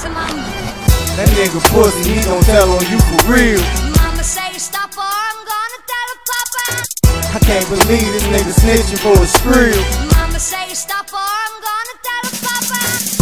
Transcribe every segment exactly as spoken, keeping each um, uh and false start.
That nigga pussy, he gon' tell on you for real. Mama say stop or I'm gonna tell her papa. I can't believe this nigga snitching for a skrill. Mama say stop or I'm gonna tell her papa.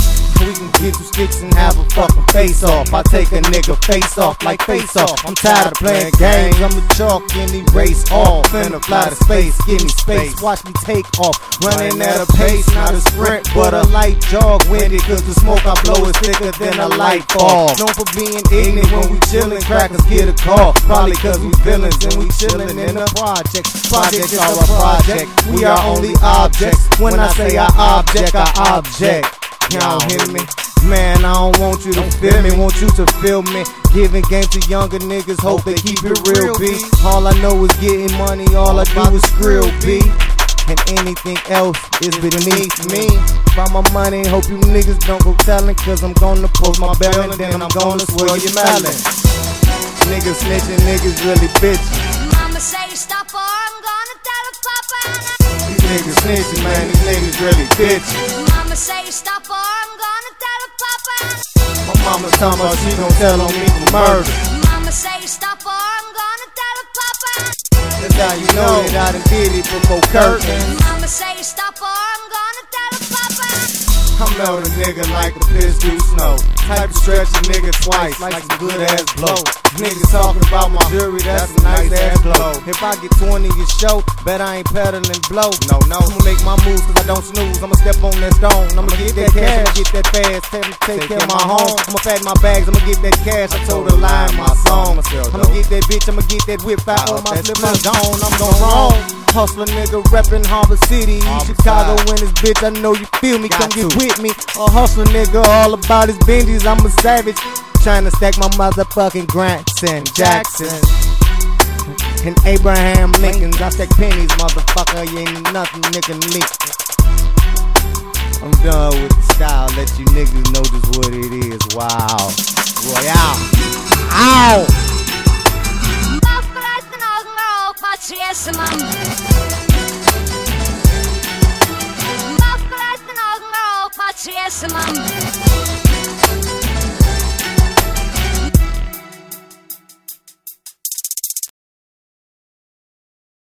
We can get two sticks and have a fucking face off. I take a nigga face off like face off. I'm tired of playing games, I'ma chalk any race off. Finna fly to space, give me space, watch me take off. Running at a pace, not a sprint, but a light jog. Winded cause the smoke I blow is thicker than a light bulb. Known for being ignorant when we chillin', crackers get a call. Probably cause we villains and we chillin' in a project. Projects are a project, we are only objects. When I say I object, I object. Y'all hear me? Man, I don't want you to feel me, want you to feel me. Giving game to younger niggas, hope they keep it real, B. All I know is getting money, all I do is skrill, B. And anything else is beneath me. Find my money, hope you niggas don't go tellin', cause I'm gonna post my bell and then I'm gonna swirl your melon. Niggas snitching, niggas really bitchin'. Mama say stop or I'm gonna tell her papa. These niggas snitching, man, these niggas really bitchin'. Mama say stop or I'm gonna tell her papa. My mama talking about she gon' tell on me for murder. Mama say stop or I'm gonna tell her papa. That's how you know that I done did it before curtains. Mama say stop or I'm gonna tell her papa. I melt a nigga like a fish do snow. Type to stretch a nigga twice like some good ass blow. Niggas talking about my jewelry, that's a nice ass glow. If I get twenty a show, bet I ain't peddling blow. No, no, I'ma make my moves cause I don't snooze. I'ma step on that stone, I'ma get that cash, I'ma get that fast. Tell me to take care of my home, I'ma fat my bags, I'ma get that cash. I told a lie in my song. I'ma get that bitch, I'ma get that whip out on my slip, I'm gone, I'm gon' wrong. Hustler nigga reppin' Harbor City, Chicago in this bitch, I know you feel me, come get with me. A hustler nigga all about his Benjis, I'm a savage. Tryna stack my motherfucking grandson Jackson and Abraham Lincolns. I stack pennies, motherfucker, you ain't nothing, nigga, Lincoln. I'm done with the style, let you niggas know just what it is. Wow. Royale. Ow! Yes, mom. Yes, mom.